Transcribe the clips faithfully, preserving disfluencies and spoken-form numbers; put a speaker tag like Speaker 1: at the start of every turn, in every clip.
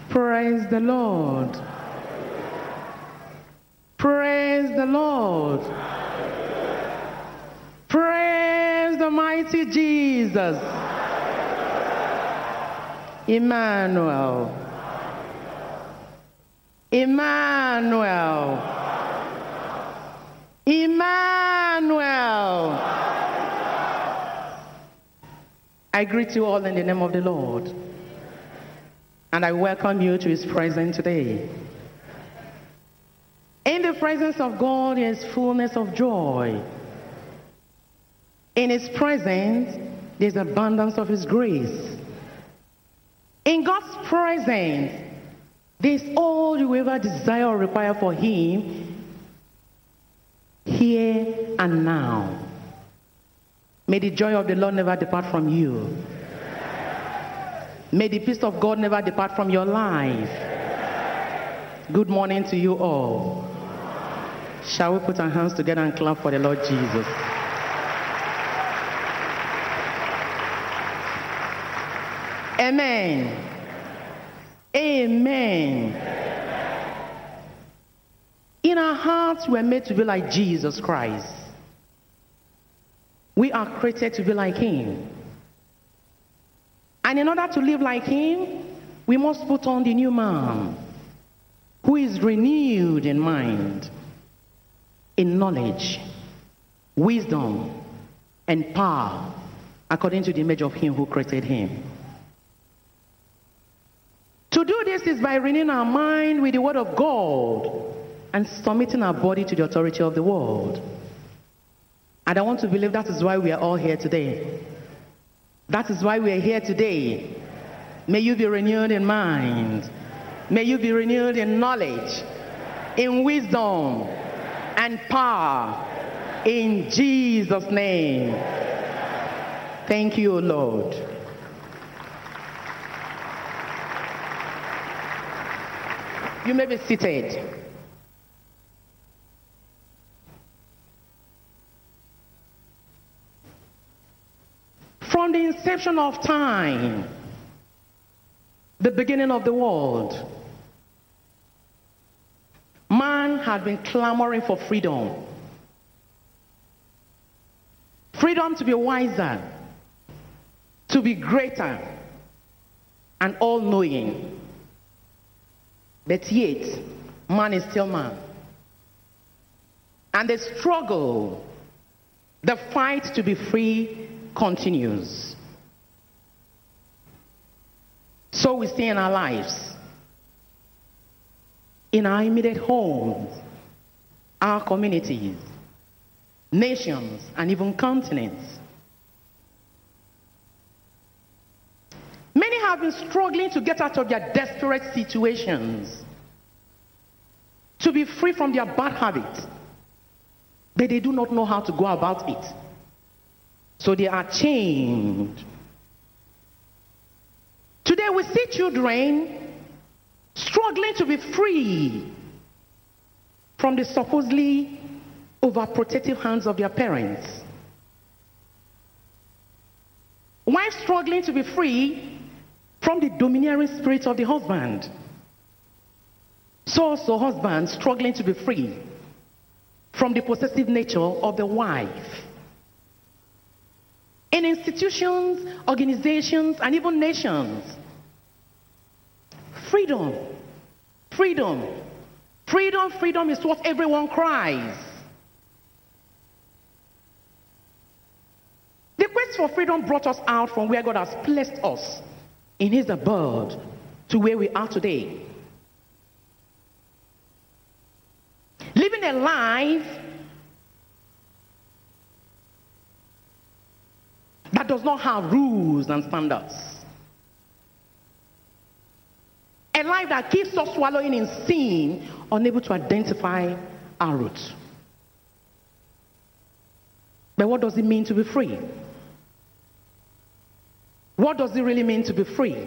Speaker 1: Praise the Lord. Praise the Lord. Praise the mighty Jesus. Emmanuel. Emmanuel. Emmanuel. I greet you all in the name of the Lord. And I welcome you to his presence today. In the presence of God is fullness of joy. In his presence, there's abundance of his grace. In God's presence, there's all you ever desire or require for him, here and now. May the joy of the Lord never depart from you. May the peace of God never depart from your life. Good morning to you all. Shall we put our hands together and clap for the Lord Jesus? Amen. Amen. In our hearts, we are made to be like Jesus Christ. We are created to be like him. And in order to live like him, we must put on the new man, who is renewed in mind, in knowledge, wisdom, and power, according to the image of him who created him. To do this is by renewing our mind with the word of God and submitting our body to the authority of the world. And I want to believe that is why we are all here today. That is why we are here today. May you be renewed in mind. May you be renewed in knowledge, in wisdom, and power. In Jesus' name. Thank you, Lord. You may be seated. From the inception of time, the beginning of the world, man had been clamoring for freedom. Freedom to be wiser, to be greater, and all-knowing. But yet, man is still man. And the struggle, the fight to be free, continues. So we see in our lives, in our immediate homes, our communities, nations, and even continents. Many have been struggling to get out of their desperate situations, to be free from their bad habits, but they do not know how to go about it. So they are chained. Today we see children struggling to be free from the supposedly overprotective hands of their parents. Wives struggling to be free from the domineering spirit of the husband. So also husbands struggling to be free from the possessive nature of the wife. In institutions, organizations, and even nations, freedom, freedom, freedom, freedom is what everyone cries. The quest for freedom brought us out from where God has placed us in his abode to where we are today. Living a life that does not have rules and standards. A life that keeps us swallowing in sin, unable to identify our roots. But what does it mean to be free? What does it really mean to be free?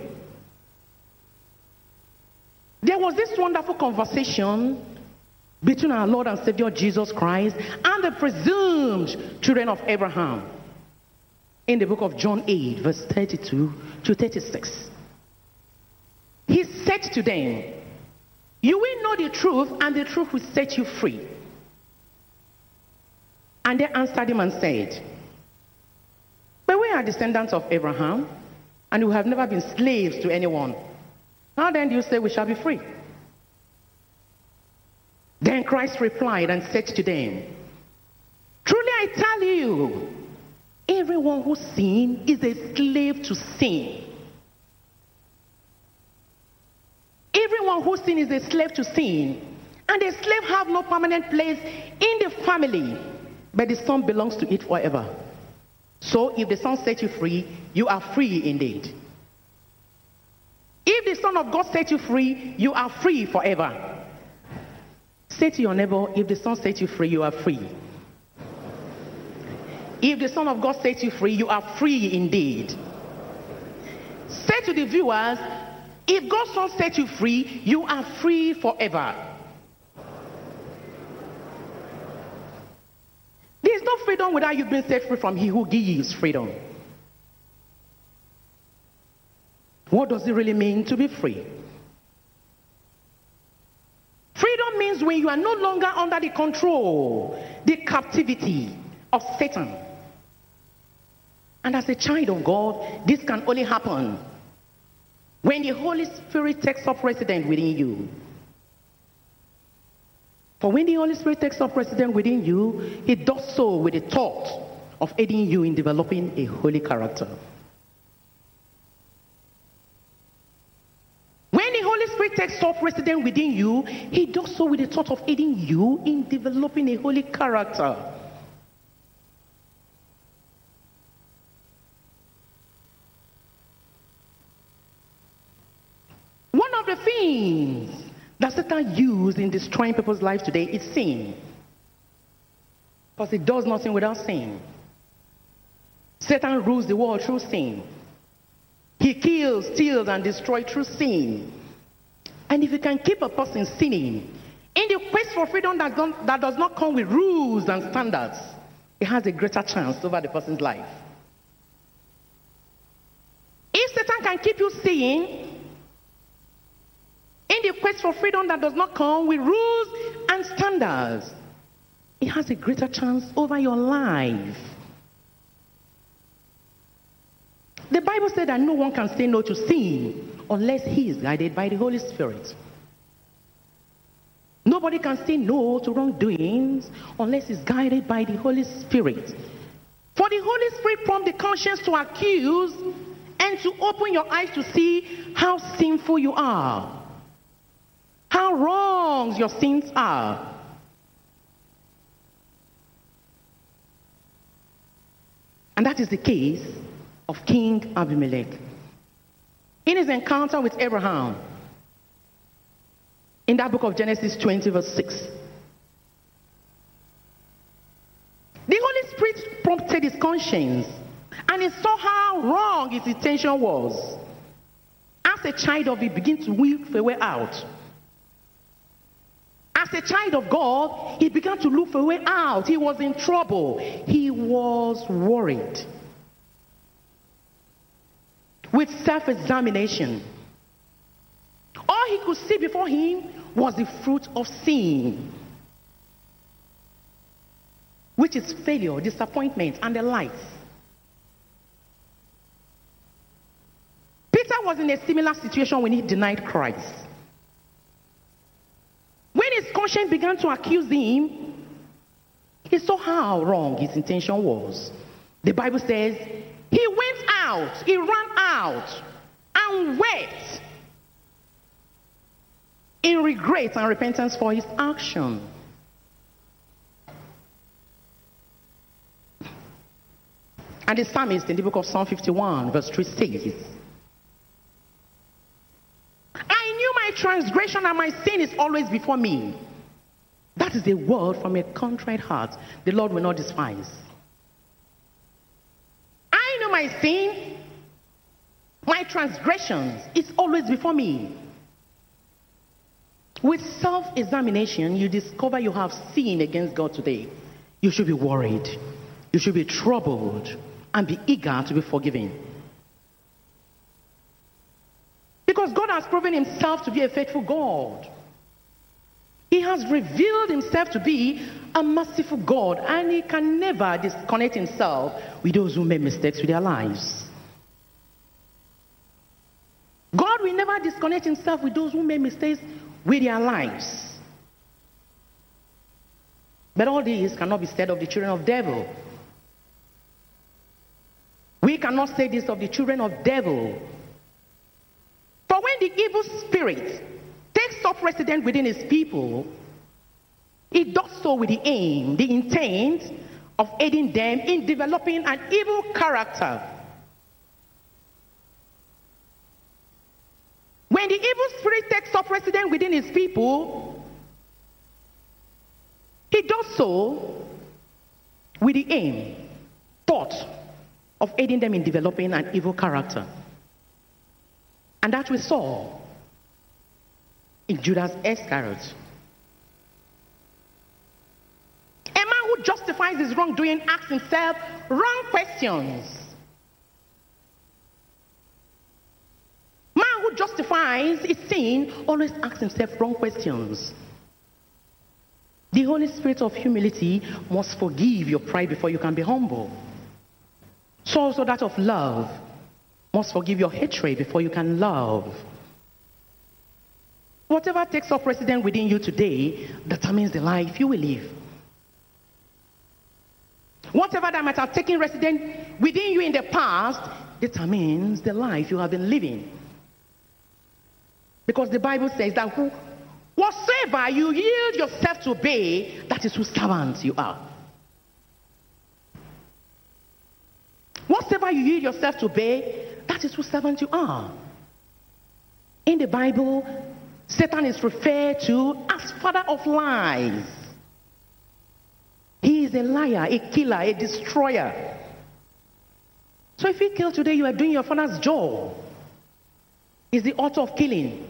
Speaker 1: There was this wonderful conversation between our Lord and Savior Jesus Christ and the presumed children of Abraham in the book of John eight, verse thirty-two to thirty-six. he said to them, you will know the truth, and the truth will set you free. And they answered him and said, but we are descendants of Abraham, and we have never been slaves to anyone. How then do you say we shall be free? Then Christ replied and said to them, truly I tell you, everyone who sins is a slave to sin. Everyone who sins is a slave to sin. And a slave have no permanent place in the family, but the son belongs to it forever. So if the son sets you free, you are free indeed. If the Son of God sets you free, you are free forever. Say to your neighbor, if the Son sets you free, you are free. If the Son of God sets you free, you are free indeed. Say to the viewers, if God's Son sets you free, you are free forever. There is no freedom without you being set free from He who gives freedom. What does it really mean to be free? Freedom means when you are no longer under the control, the captivity of Satan. And as a child of God, this can only happen when the Holy Spirit takes up residence within you. For when the Holy Spirit takes up residence within you, He does so with the thought of aiding you in developing a holy character. Takes up residence within you, He does so with the thought of aiding you in developing a holy character. One of the things that Satan used in destroying people's lives today is sin. Because it does nothing without sin. Satan rules the world through sin. He kills, steals, and destroys through sin. And if you can keep a person sinning, in the quest for freedom that, don't, that does not come with rules and standards, it has a greater chance over the person's life. If Satan can keep you sinning, in the quest for freedom that does not come with rules and standards, it has a greater chance over your life. The Bible said that no one can say no to sin unless he is guided by the Holy Spirit. Nobody can say no to wrongdoings unless he's guided by the Holy Spirit. For the Holy Spirit prompts the conscience to accuse and to open your eyes to see how sinful you are, how wrong your sins are. And that is the case of King Abimelech. In his encounter with Abraham, in that book of Genesis twenty, verse six, the Holy Spirit prompted his conscience, and he saw how wrong his intention was. As a child of it, began to weep a way out. As a child of God, he began to look for a way out. He was in trouble. He was worried. With self-examination, all he could see before him was the fruit of sin, which is failure, disappointment, and the likes. Peter was in a similar situation when he denied Christ. When his conscience began to accuse him, he saw how wrong his intention was. The Bible says, he went out, he ran out, and wept in regret and repentance for his action. And the psalmist in the book of Psalm fifty-one, verse three says, I knew my transgression and my sin is always before me. That is a word from a contrite heart the Lord will not despise. I know my sin, my transgressions is always before me. With self-examination, you discover you have sinned against God today. You should be worried. You should be troubled and be eager to be forgiven. Because Because God has proven himself to be a faithful God. He has revealed himself to be a merciful God, and he can never disconnect himself with those who make mistakes with their lives. God will never disconnect himself with those who make mistakes with their lives. But all this cannot be said of the children of the devil. We cannot say this of the children of the devil. For when the evil spirit takes up residence within his people, it does so with the aim, the intent of aiding them in developing an evil character. When the evil spirit takes up residence within his people, he does so with the aim, thought of aiding them in developing an evil character. And that we saw in Judas Iscariot. A man who justifies his wrongdoing asks himself wrong questions. Man who justifies his sin always asks himself wrong questions. The Holy Spirit of humility must forgive your pride before you can be humble. So also that of love must forgive your hatred before you can love. Whatever takes up residence within you today determines the life you will live. Whatever that might have taken residence within you in the past determines the life you have been living. Because the Bible says that who, whatsoever you yield yourself to obey, that is whose servant you are. Whatsoever you yield yourself to obey, that is whose servant you are. In the Bible, Satan is referred to as father of lies. He is a liar, a killer, a destroyer. So if you kill today, you are doing your father's job. He's the author of killing.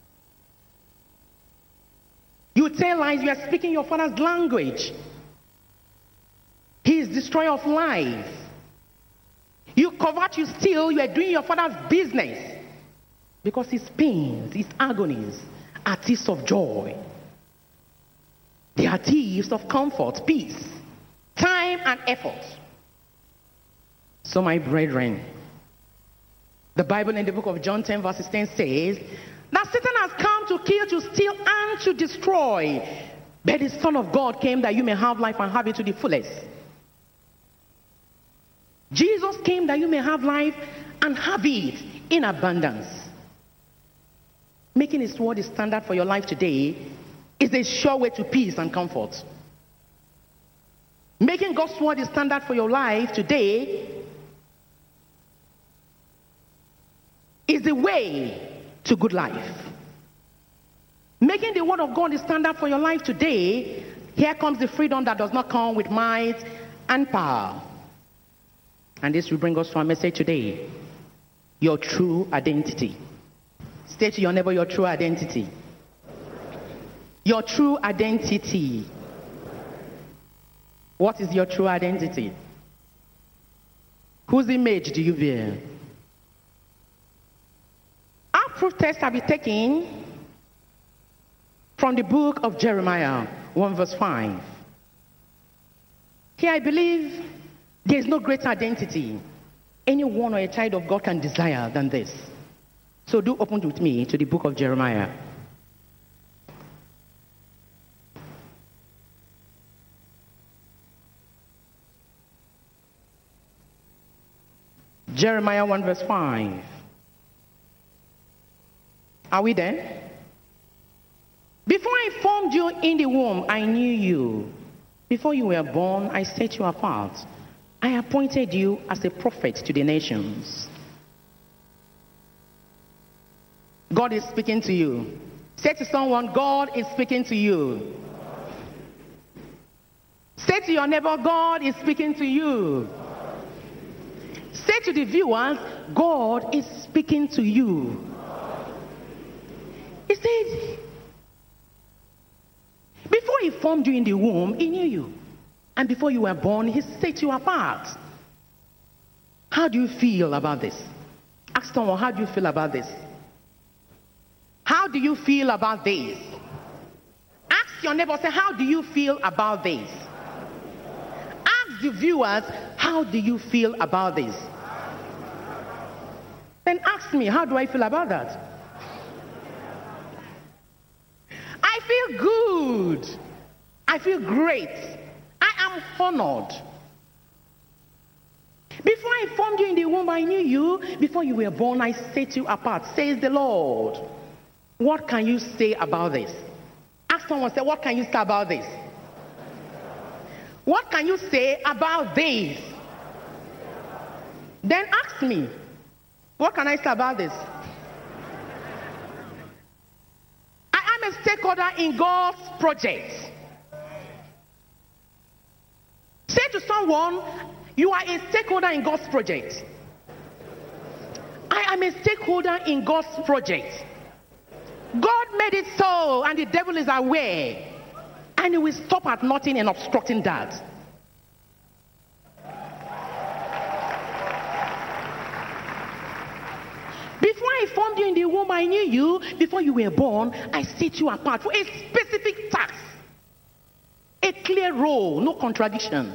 Speaker 1: You tell lies, you are speaking your father's language. He is destroyer of life. You covet, you steal, you are doing your father's business. Because his pains, his agonies are thieves of joy. They are thieves of comfort, peace, time, and effort. So my brethren, the Bible in the book of John ten verses ten says that Satan has come to kill, to steal, and to destroy. But the Son of God came that you may have life and have it to the fullest. Jesus came that you may have life and have it in abundance. Making his word the standard for your life today is a sure way to peace and comfort. Making God's word the standard for your life today is the way to good life. Making the word of God the standard for your life today, here comes the freedom that does not come with might and power. And this will bring us to our message today. Your true identity. Say to your neighbor, your true identity. Your true identity. What is your true identity? Whose image do you bear? Our proof test shall be taken from the book of Jeremiah, one verse five. Here I believe there is no greater identity anyone or a child of God can desire than this. So do open with me to the book of Jeremiah. Jeremiah one verse five. Are we there? Before I formed you in the womb, I knew you. Before you were born, I set you apart. I appointed you as a prophet to the nations. God is speaking to you. Say to someone, God is speaking to you. Say to your neighbor, God is speaking to you. Say to the viewers, God is speaking to you. He said, before he formed you in the womb, he knew you. And before you were born, he set you apart. How do you feel about this? Ask someone, how do you feel about this? How do you feel about this? Ask your neighbor, say, how do you feel about this? Ask the viewers, how do you feel about this? Then ask me, how do I feel about that? I feel good. I feel great. I am honored. Before I formed you in the womb, I knew you. Before you were born, I set you apart, says the Lord. What can you say about this? Ask someone, say, what can you say about this? What can you say about this? Then ask me, what can I say about this? I am a stakeholder in God's project. Say to someone, you are a stakeholder in God's project. I am a stakeholder in God's project. God made it so, and the devil is aware, and he will stop at nothing in obstructing that. Before I formed you in the womb, I knew you. Before you were born, I set you apart for a specific task. A clear role, no contradiction.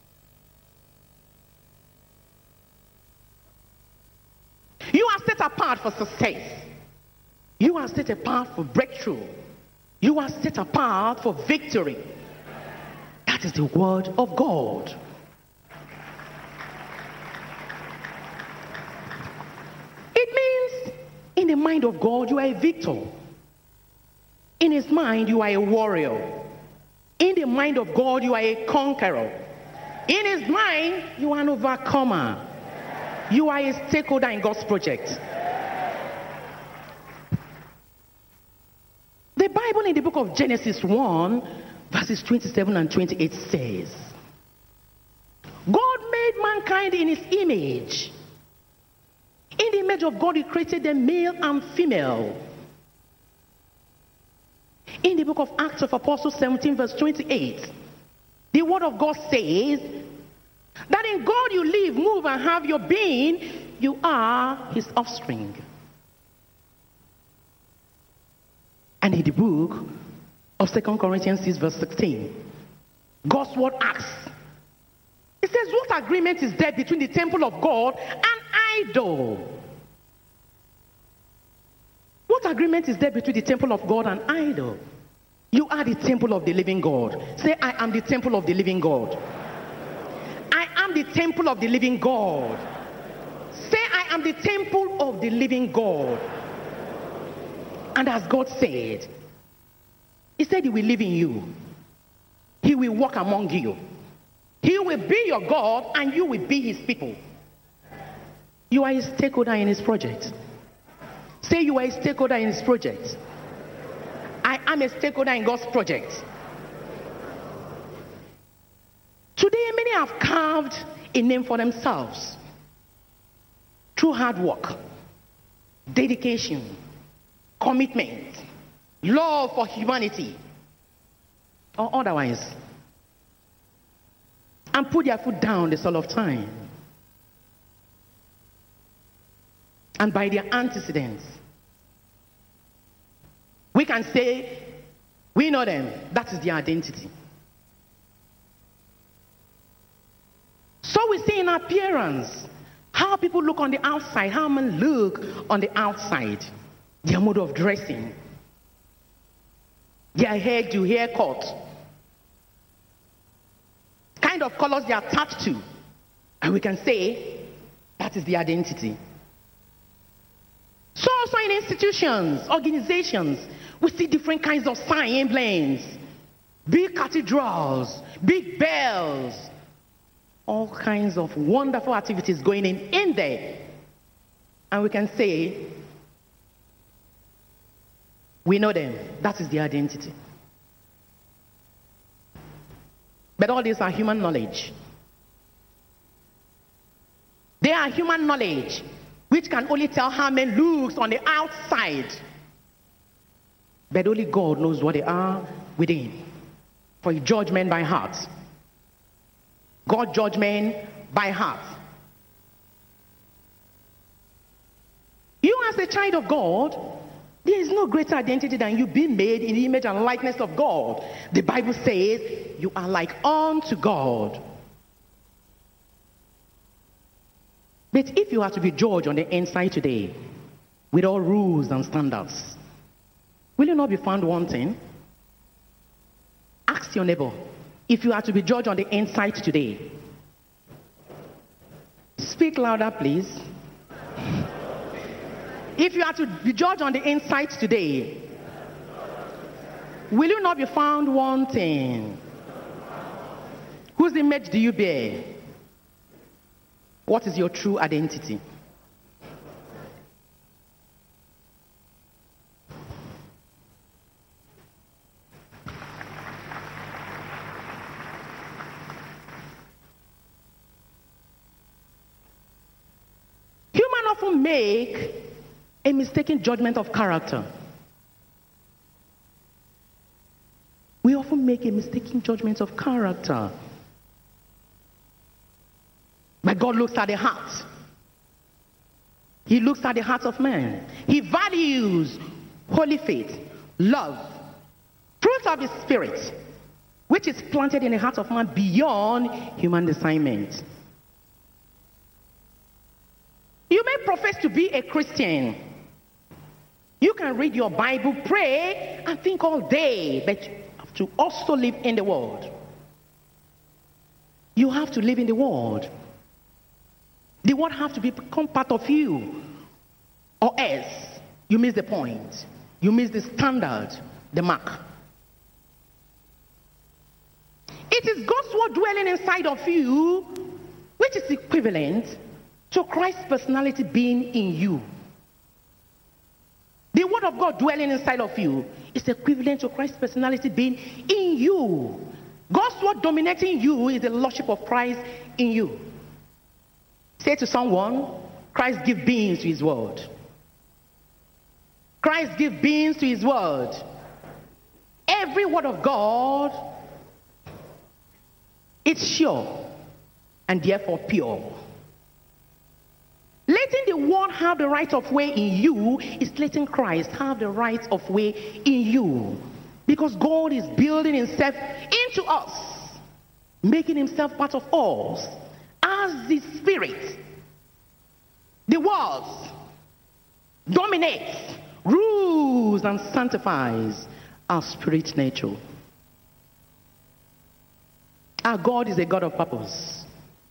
Speaker 1: You are set apart for success. You are set apart for breakthrough. You are set apart for victory. That is the word of God. It means in the mind of God, you are a victor. In his mind, you are a warrior. In the mind of God, you are a conqueror. In his mind, you are an overcomer. You are a stakeholder in God's project. The Bible in the book of Genesis one, verses twenty-seven and twenty-eight says, God made mankind in his image. In the image of God, he created them male and female. In the book of Acts of Apostles seventeen, verse twenty-eight, the word of God says that in God you live, move, and have your being. You are his offspring. And in the book of Second Corinthians six, verse sixteen, God's word asks, it says, what agreement is there between the temple of God and idol? What agreement is there between the temple of God and idol? You are the temple of the living God. Say, I am the temple of the living God. I am the temple of the living God. Say, I am the temple of the living God. And as God said, he said he will live in you. He will walk among you. He will be your God and you will be his people. You are a stakeholder in his project. Say you are a stakeholder in his project. I am a stakeholder in God's project. Today, many have carved a name for themselves through hard work, dedication, commitment, love for humanity, or otherwise, and put their foot down the soul of time. And by their antecedents, we can say, we know them. That is their identity. So we see in appearance how people look on the outside, how men look on the outside, their mode of dressing, their hairdo, haircut, kind of colors they are attached to, and we can say that is the identity. So also in institutions, organizations, we see different kinds of sign emblems, big cathedrals, big bells, all kinds of wonderful activities going in in there, and we can say we know them. That is the identity. But all these are human knowledge. They are human knowledge which can only tell how men looks on the outside. But only God knows what they are within. For he judge men by heart. God judge men by heart. You as a child of God, There is no greater identity than you being made in the image and likeness of God. The Bible says you are like unto God. But if you are to be judged on the inside today, with all rules and standards, will you not be found wanting? Ask your neighbor, if you are to be judged on the inside today. Speak louder, please. If you are to be judged on the inside today, will you not be found wanting? Whose image do you bear? What is your true identity? Humans often make a mistaken judgment of character. We often make a mistaken judgment of character. But God looks at the heart. He looks at the heart of man. He values holy faith, love, fruit of the Spirit, which is planted in the heart of man beyond human assignment. You may profess to be a Christian. You can read your Bible, pray, and think all day, but you have to also live in the world. You have to live in the world. The word have to become part of you, or else you miss the point. You miss the standard, the mark. It is God's word dwelling inside of you, which is equivalent to Christ's personality being in you. The word of God dwelling inside of you is equivalent to Christ's personality being in you. God's word dominating you is the lordship of Christ in you. Say to someone, Christ gives beings to his word. Christ gives beings to his word. Every word of God is sure and therefore pure. Letting the word have the right of way in you is letting Christ have the right of way in you. Because God is building himself into us, making himself part of us. As the Spirit, the world dominates, rules, and sanctifies our spirit nature. Our God is a God of purpose.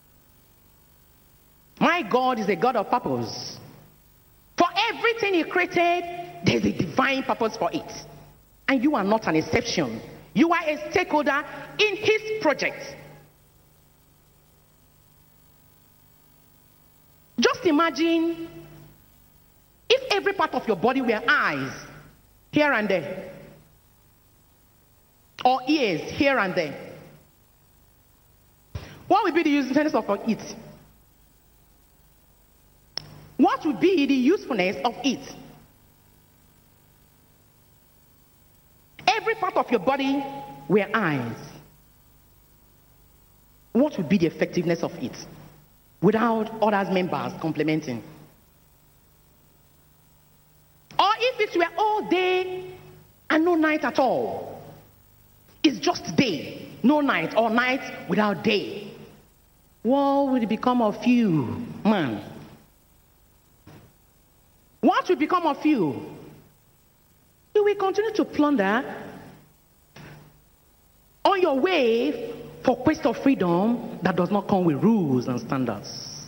Speaker 1: My God is a God of purpose. For everything he created, there's a divine purpose for it. And you are not an exception. You are a stakeholder in his project. Just imagine if every part of your body were eyes here and there, or ears here and there. What would be the usefulness of it? What would be the usefulness of it? Every part of your body were eyes. What would be the effectiveness of it? Without others members complementing. Or if it were all day and no night at all. It's just day, no night, or night without day. What will become of you, man? What will become of you? You will continue to plunder on your way for quest of freedom that does not come with rules and standards.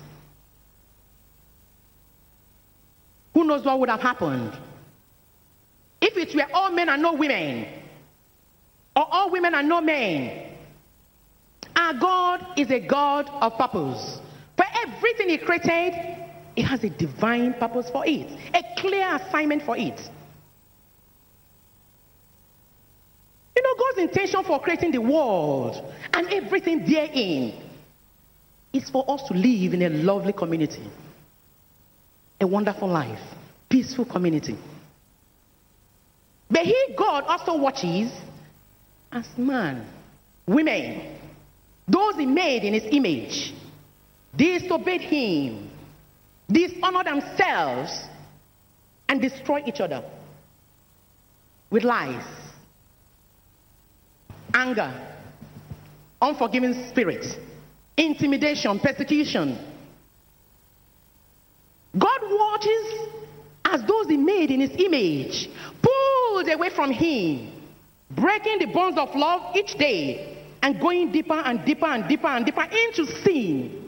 Speaker 1: Who knows what would have happened if it were all men and no women, or all women and no men? Our God is a God of purpose. For everything he created, it has a divine purpose for it, a clear assignment for it. You know, God's intention for creating the world and everything therein is for us to live in a lovely community, a wonderful life, peaceful community. But he, God, also watches as man, women, those he made in his image, disobeyed him, dishonor themselves, and destroy each other. with lies, anger, unforgiving spirit, intimidation, persecution. God watches as those he made in his image, pulled away from him, breaking the bonds of love each day and going deeper and deeper and deeper and deeper into sin.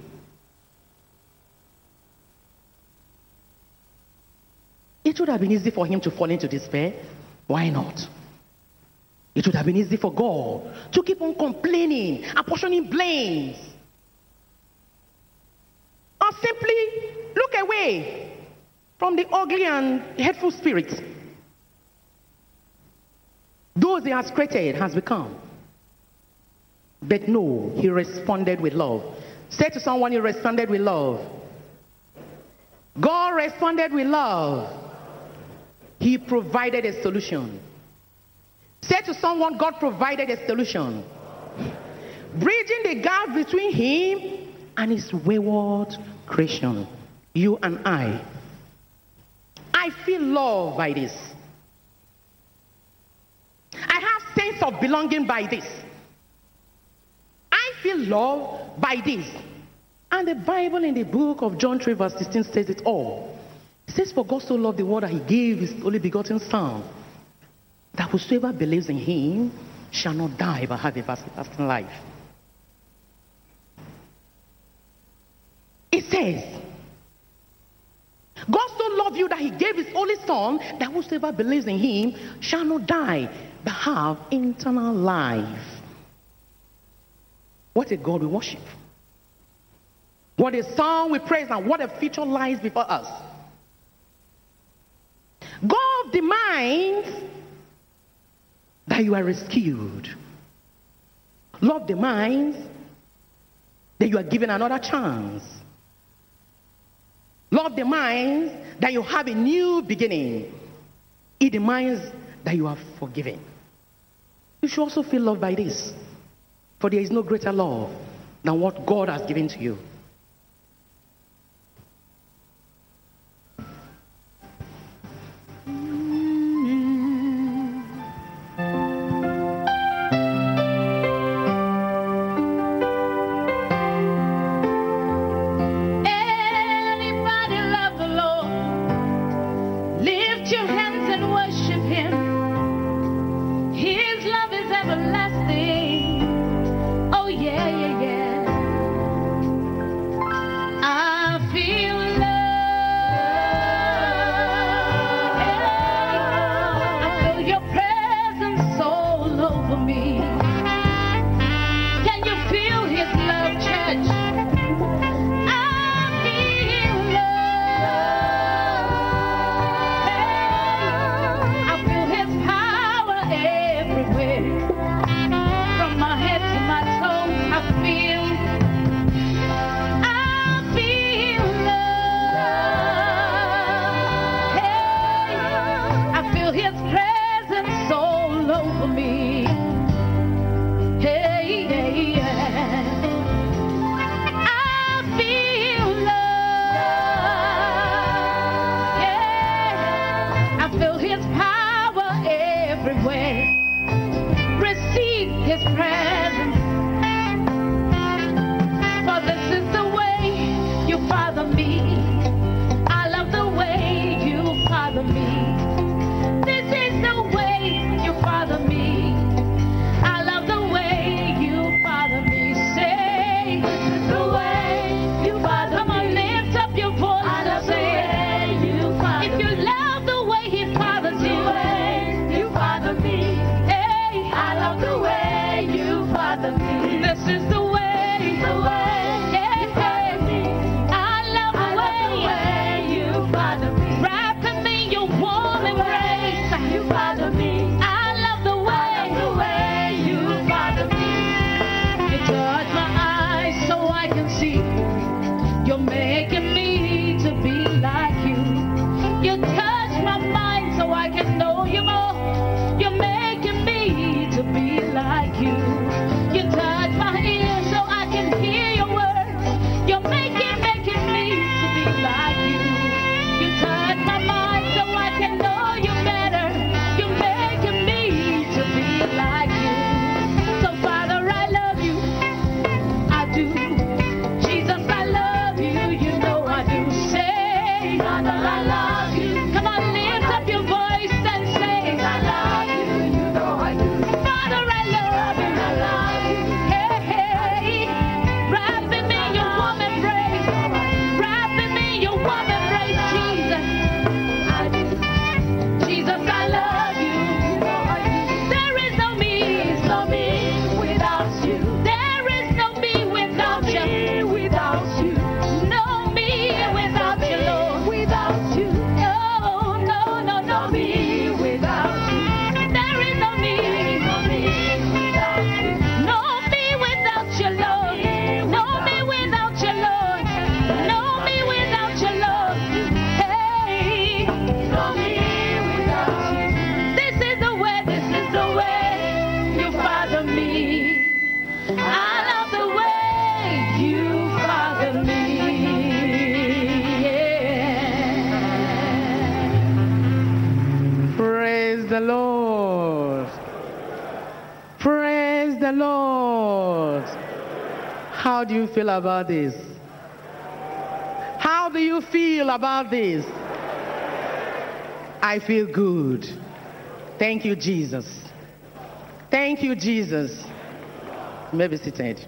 Speaker 1: It would have been easy for him to fall into despair. Why not? It would have been easy for God to keep on complaining, apportioning blames, or simply look away from the ugly and hateful spirits those he has created has become. But no, he responded with love. Say to someone, he responded with love. God responded with love. He provided a solution. Say to someone, God provided a solution. Bridging the gap between him and his wayward creation. You and I. I feel loved by this. I have sense of belonging by this. I feel loved by this. And the Bible in the book of John three verse sixteen says it all. It says, for God so loved the world that he gave his only begotten Son, that whosoever believes in him shall not die but have everlasting life. It says, God so loved you that he gave his only Son, that whosoever believes in him shall not die but have eternal life. What a God we worship. What a song we praise, and what a future lies before us. God demands that you are rescued. Love demands that you are given another chance. Love demands that you have a new beginning. It demands that you are forgiven. You should also feel loved by this. For there is no greater love than what God has given to you.
Speaker 2: This is the way, the way, yeah, I love the way.
Speaker 1: the Lord. Praise the Lord. How do you feel about this? How do you feel about this? I feel good. Thank you, Jesus. Thank you, Jesus. You may be seated.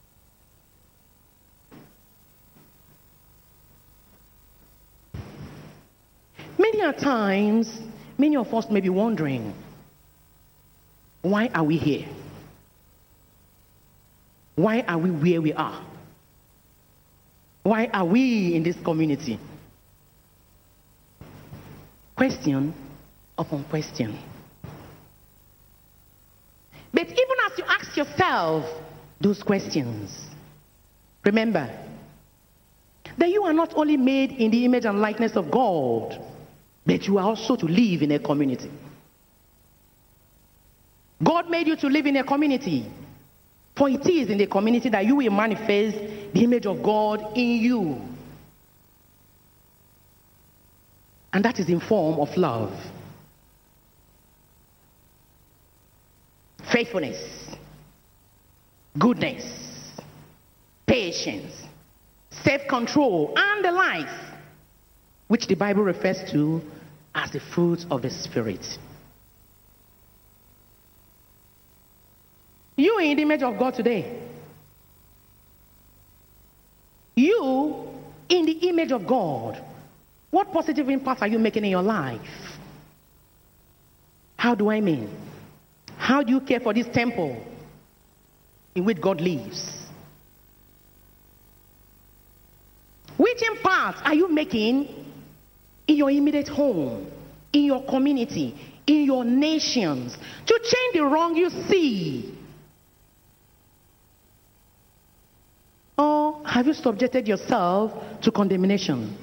Speaker 1: Many a times, many of us may be wondering, why are we here? Why are we where we are? Why are we in this community? Question upon question. But even as you ask yourself those questions, remember that you are not only made in the image and likeness of God, but you are also to live in a community. God made you to live in a community, for it is in the community that you will manifest the image of God in you. And that is in form of love, faithfulness, goodness, patience, self-control, and the likes, which the Bible refers to as the fruits of the Spirit. You are in the image of God today. You in the image of God. What positive impact are you making in your life? How do I mean? How do you care for this temple in which God lives? Which impact are you making in your immediate home, in your community, in your nations, to change the wrong you see? Or have you subjected yourself to condemnation,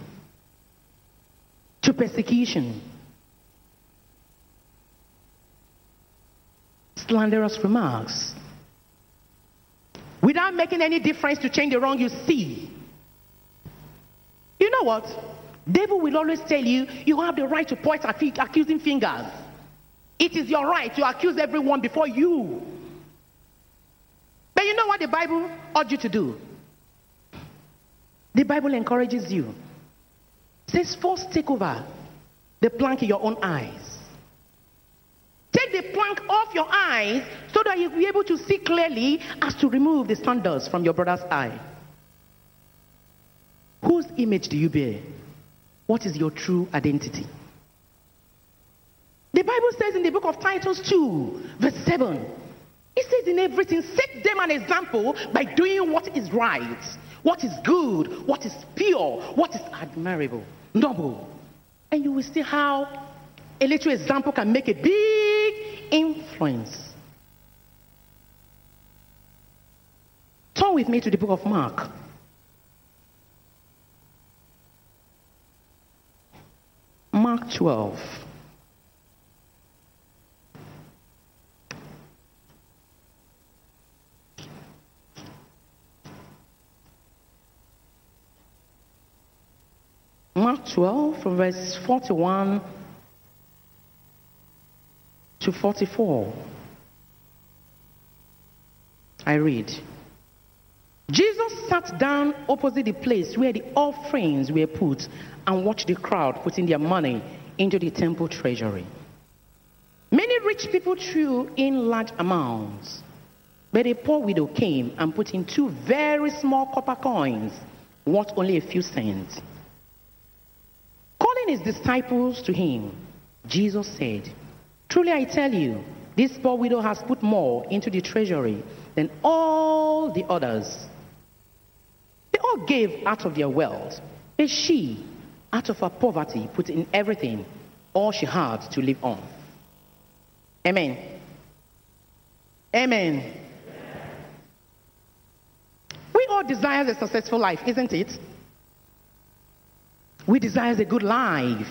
Speaker 1: to persecution, slanderous remarks, without making any difference to change the wrong you see? You know what? Devil will always tell you, you have the right to point at accusing fingers. It is your right to accuse everyone before you. But you know what the Bible urges you to do? The Bible encourages you. It says, first take over the plank in your own eyes. Take the plank off your eyes so that you'll be able to see clearly as to remove the sandals from your brother's eye. Whose image do you bear? What is your true identity? The Bible says in the book of Titus two, verse seven, it says in everything, set them an example by doing what is right, what is good, what is pure, what is admirable, noble. And you will see how a little example can make a big influence. Turn with me to the book of Mark. Mark twelve. Mark twelve from verse forty-one to forty-four. I read. Jesus sat down opposite the place where the offerings were put and watched the crowd putting their money into the temple treasury. Many rich people threw in large amounts, but a poor widow came and put in two very small copper coins, worth only a few cents. Calling his disciples to him, Jesus said, truly I tell you, this poor widow has put more into the treasury than all the others. They all gave out of their wealth, but she, out of her poverty, put in everything, all she had to live on. Amen. Amen. We all desire a successful life, isn't it? We desire a good life.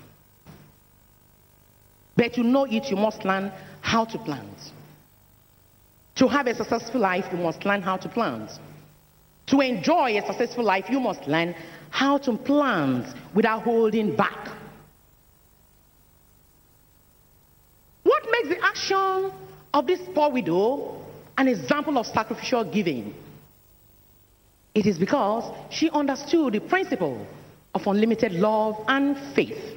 Speaker 1: But to know it, you must learn how to plant. To have a successful life, you must learn how to plant. To enjoy a successful life, you must learn how to plant without holding back. makes the action of this poor widow an example of sacrificial giving? It is because she understood the principle of unlimited love and faith.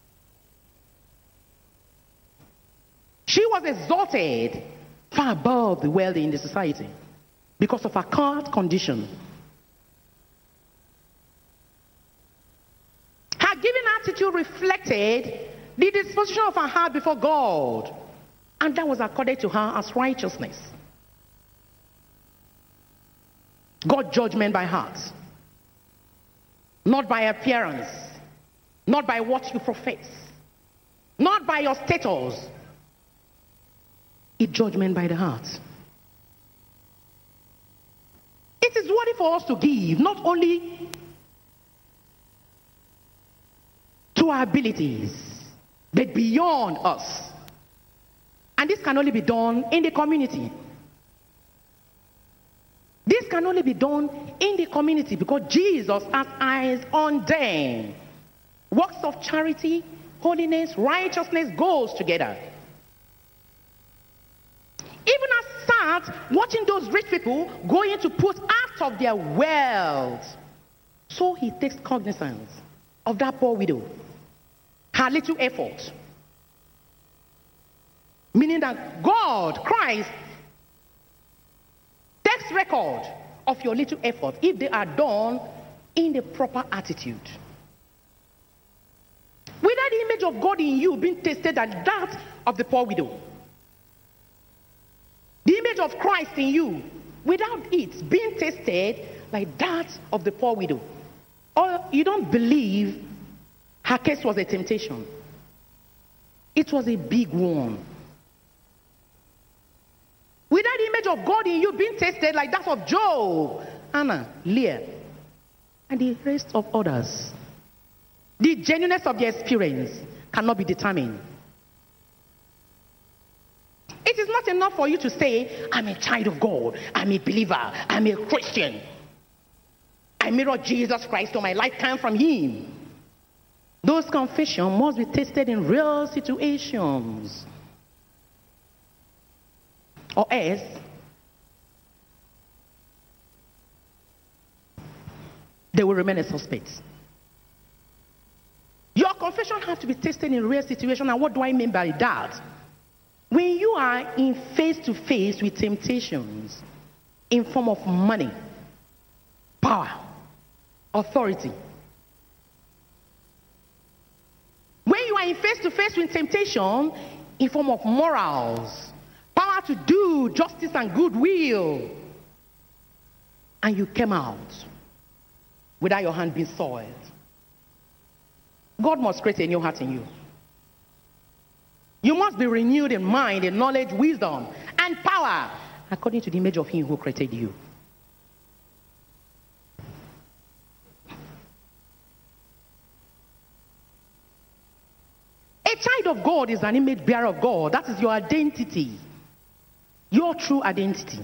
Speaker 1: She was exalted far above the wealthy in the society because of her current condition. Her giving attitude reflected the disposition of her heart before God, and that was accorded to her as righteousness. God judged men by heart, not by appearance, not by what you profess, not by your status. He judged men by the heart. It is worthy for us to give, not only to our abilities, but beyond us. And this can only be done in the community. This can only be done in the community because Jesus has eyes on them. Works of charity, holiness, righteousness goes together. Even as sat watching those rich people going to put out of their wealth, so he takes cognizance of that poor widow, her little effort. Meaning that God, Christ, takes record of your little effort if they are done in the proper attitude. Without the image of God in you being tasted as that of the poor widow, the image of Christ in you, without it being tasted like that of the poor widow, or you don't believe her case was a temptation. It was a big one. Without the image of God in you being tasted like that of Job, Anna, Leah, and the rest of others, the genuineness of their experience cannot be determined. It is not enough for you to say, I'm a child of God, I'm a believer, I'm a Christian. I mirror Jesus Christ or my lifetime from him. Those confessions must be tested in real situations. Or else, they will remain a suspect. Your confession has to be tested in real situation. And what do I mean by that? When you are in face-to-face with temptations in form of money, power, authority. When you are in face-to-face with temptation in form of morals, power to do justice and goodwill, and you came out without your hand being soiled, God must create a new heart in you. You must be renewed in mind, in knowledge, wisdom, and power, according to the image of him who created you. A child of God is an image bearer of God. That is your identity. Your true identity.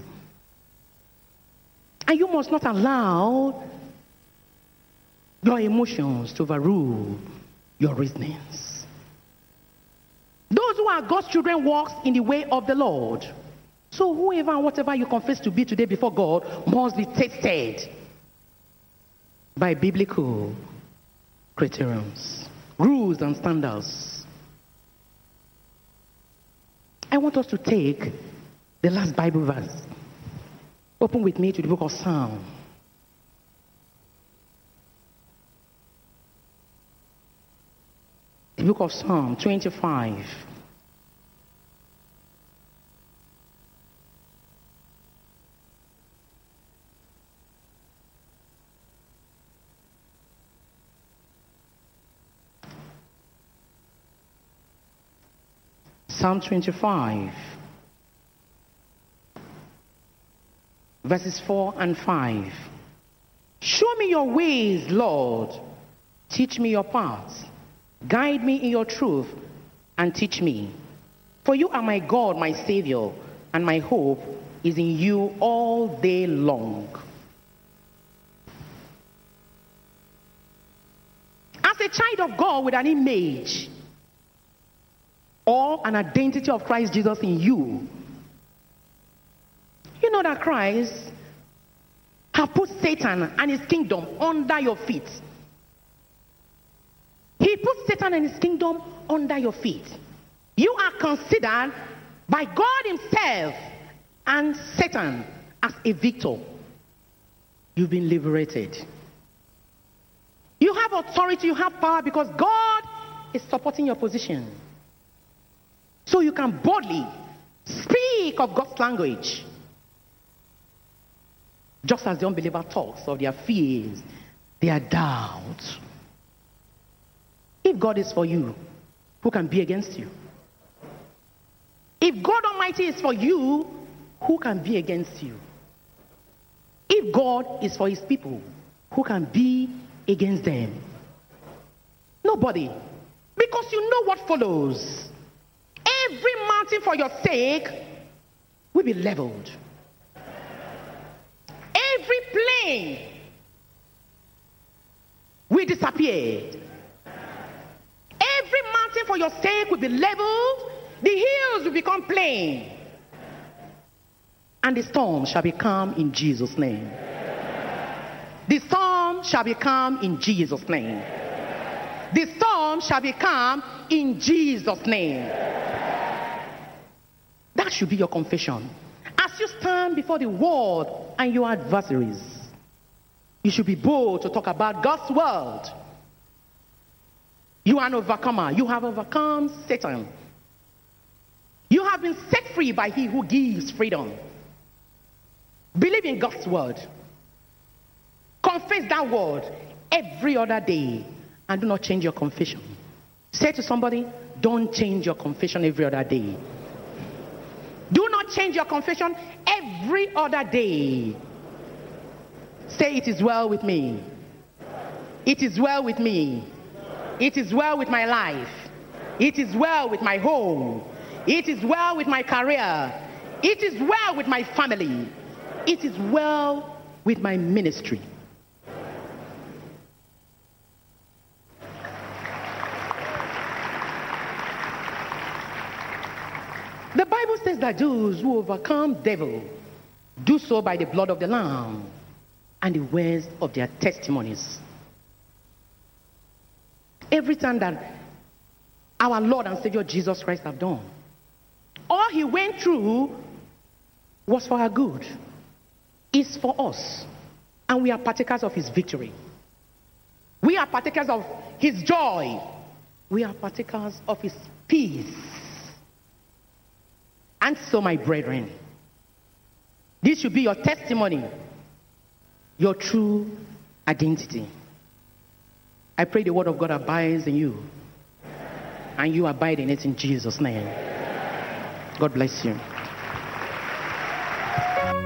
Speaker 1: And you must not allow your emotions to overrule your reasonings. Those who are God's children walks in the way of the Lord. So whoever and whatever you confess to be today before God must be tested by biblical criterions, rules and standards. I want us to take the last Bible verse. Open with me to the book of Psalm. The book of Psalm twenty-five. Psalm twenty-five, verses four and five. Show me your ways, Lord. Teach me your paths. Guide me in your truth and teach me. For you are my God, my Savior, and my hope is in you all day long. As a child of God with an image, or an identity of Christ Jesus in you. You know that Christ has put Satan and his kingdom under your feet. He put Satan and his kingdom under your feet. You are considered by God himself and Satan as a victor. You've been liberated. You have authority, you have power because God is supporting your position. So you can boldly speak of God's language. Just as the unbeliever talks of their fears, their doubts. If God is for you, who can be against you? If God Almighty is for you, who can be against you? If God is for his people, who can be against them? Nobody. Because you know what follows. Every mountain for your sake will be leveled. Every plain will disappear. Every mountain for your sake will be leveled. The hills will become plain. And the storm shall be calm in Jesus' name. The storm shall be calm in Jesus' name. The storm shall be calm in Jesus' name. That should be your confession. As you stand before the world and your adversaries, you should be bold to talk about God's word. You are an overcomer. You have overcome Satan. You have been set free by he who gives freedom. Believe in God's word. Confess that word every other day and do not change your confession. Say to somebody, don't change your confession every other day. Do not change your confession every other day. Say, it is well with me. It is well with me. It is well with my life. It is well with my home. It is well with my career. It is well with my family. It is well with my ministry. The Bible says that those who overcome devil do so by the blood of the Lamb and the words of their testimonies. Every time that our Lord and Savior Jesus Christ have done, all he went through was for our good. It's for us. And we are partakers of his victory. We are partakers of his joy. We are partakers of his peace. And so, my brethren, this should be your testimony, your true identity. I pray the word of God abides in you, and you abide in it in Jesus' name. God bless you.